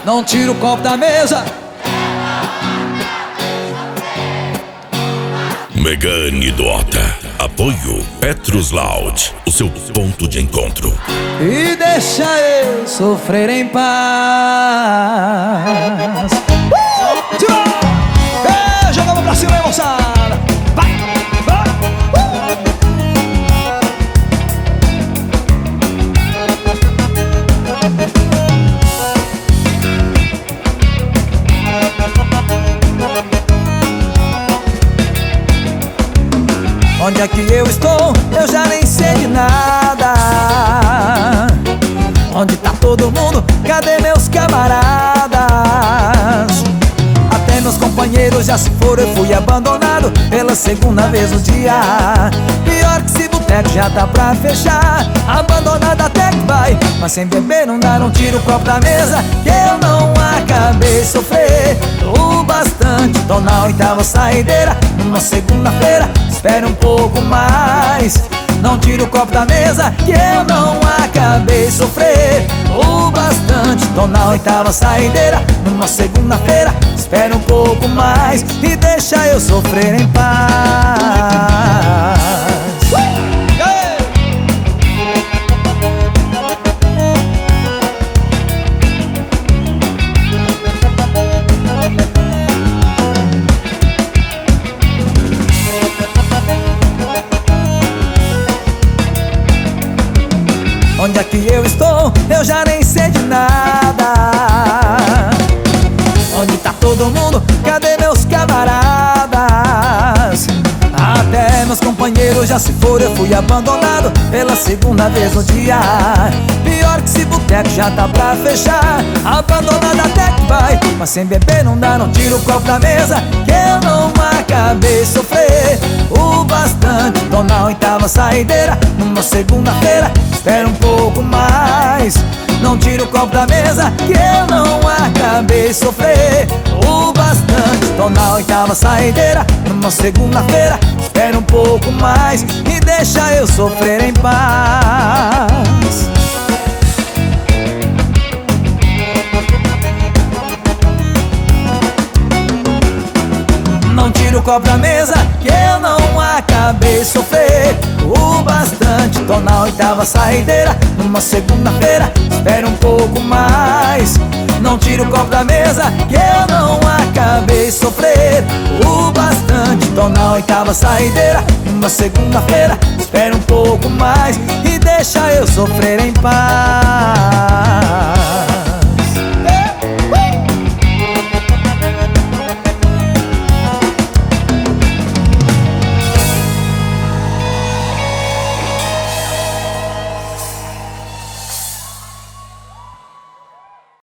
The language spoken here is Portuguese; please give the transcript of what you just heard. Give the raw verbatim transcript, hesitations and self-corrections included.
não tira o copo da mesa. Megane Dutra. Apoio Petrus Loud, o seu ponto de encontro. E deixa eu sofrer em paz. Uh! Tirou! É, jogamos pra cima aí, moçada. Vai! Vai! Onde é que eu estou? Eu já nem sei de nada. Onde tá todo mundo? Cadê meus camaradas? Até meus companheiros já se foram, eu fui abandonado pela segunda vez no dia. Pior que esse boteco já tá pra fechar. Abandonado até que vai, mas sem beber não dá, não tira o copo da mesa. Que eu não acabei de sofrer o bastante. Tô na oitava saideira, numa segunda-feira. Espere um pouco mais, não tira o copo da mesa. Que eu não acabei de sofrer o bastante. Tô na oitava saideira, numa segunda-feira. Espere um pouco mais e deixa eu sofrer em paz. Onde é que eu estou? Eu já nem sei de nada. Onde tá todo mundo? Cadê meus camaradas? Até meus companheiros já se foram, eu fui abandonado pela segunda vez no dia. Pior que esse boteco já tá pra fechar. Abandonado até que vai, mas sem beber não dá, não tira o copo da mesa. Que eu não acabei de sofrer o bastante. Tô na oitava saideira, numa segunda-feira. Espera um pouco mais, não tira o copo da mesa. Que eu não acabei de sofrer o bastante. Tô na oitava saideira, numa segunda-feira. Espera um pouco mais e deixa eu sofrer em paz. Não tira o copo da mesa, que eu não acabei de sofrer o bastante. Tô na oitava saideira, numa segunda-feira. Espera um pouco mais, não tira o copo da mesa. Que eu não acabei de sofrer o bastante. Tô na oitava saideira, numa segunda-feira. Espera um pouco mais e deixa eu sofrer em paz.